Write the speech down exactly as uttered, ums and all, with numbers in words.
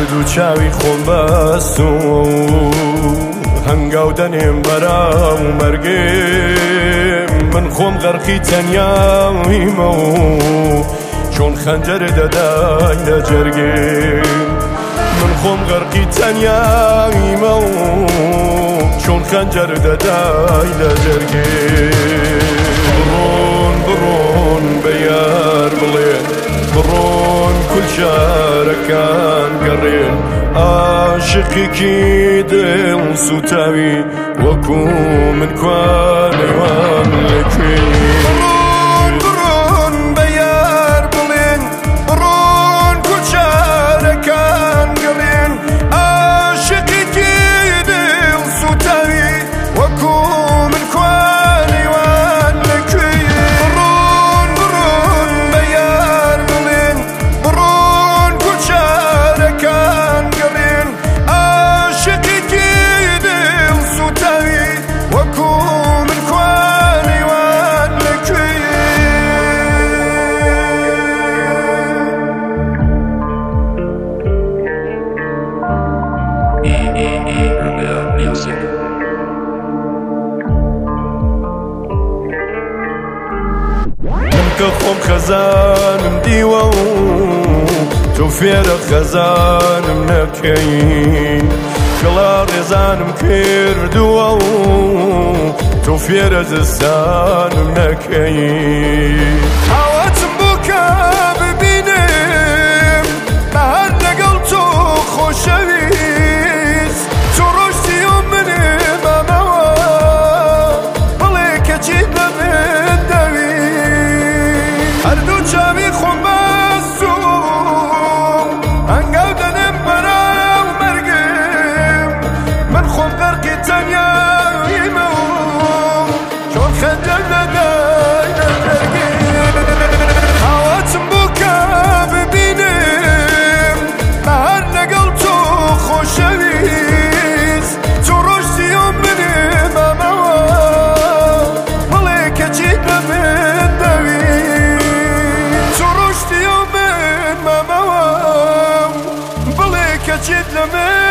هەردوو چاوی خۆم بەست و هەنگاو دەنێم بەراو مەرگێم من خۆم غەرقی تەنیاویمە و چۆن خەنجەر دەدای لە جەرگێم من خۆم غەرقی تەنیاویمە و چۆن خەنجەر دەدای لە جەرگێم بڕۆن بڕۆن بە یار بڵێن بڕۆن کولشارەکان گەڕێن عاشقێکی دڵ سوتاوی وەکو من کوانەوان لەکوێ بڕۆن بڕۆن بە یار بڵێن بڕۆن کولشارەکان گەڕێن عاشقێکی دڵ سوتاوی وەکو من کوانەوان لەکوێ بڕۆن بڕۆن بە یار بڵێن بڕۆن کولشارەکان گەڕێن عاشقێکی دڵ سوتاوی وەکو من کوانەوان لەکوێ Music. کە خۆم خەزانم دیوە و تۆ فێرە خەزانم نەکەی کڵا ڕێزانم کردووە و تۆ فێرە زستانم نەکەی هاواتم بۆ کە ببینم بەهار لەگەڵ تۆ خۆشەویست تۆ ڕۆژتی و منم ئەمەوە بڵێ کەچیت لە من دەویست هەردوو چاوی خۆم بەست و هەنگاو دەنێم بەراو مەرگم من خۆم غەرقی تەنیاویمە و چۆن خەنجەر دەدای لە جەرگێم هاواتم بۆ کە ببینم بەهار لەگەڵ تۆ خۆشەویست تۆ ڕۆژتی و منم ئەمەوە بڵێ کەچیت لە من دەویست تۆ ڕۆژتی و من ئەمەوە بڵێ کەچیت لە من